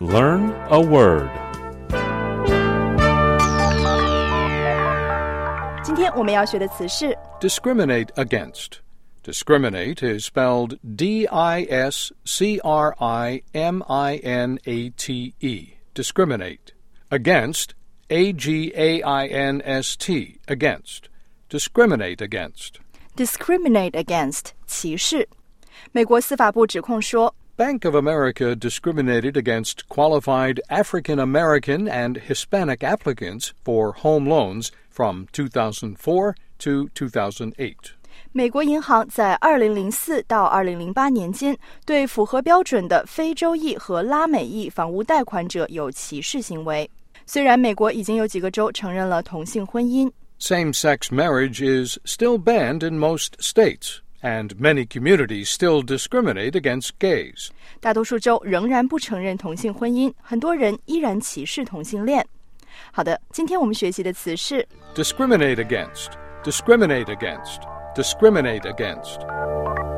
Learn a word. 今天我们要学的词是 discriminate against. Discriminate is spelled D-I-S-C-R-I-M-I-N-A-T-E. Discriminate. Against, A-G-A-I-N-S-T. Against. Discriminate against. discriminate against 歧视。美国司法部指控说 Bank of America discriminated against qualified African American and Hispanic applicants for home loans from 2004 to 2008. 美国银行在2004到2008年间对符合标准的非洲裔和拉美裔房屋贷款者有歧视行为。虽然美国已经有几个州承认了同性婚姻， Same-sex marriage is still banned in most states, and many communities still discriminate against gays. 大多数州仍然不承认同性婚姻，很多人依然歧视同性恋。好的，今天我们学习的词是 discriminate against, discriminate against, discriminate against.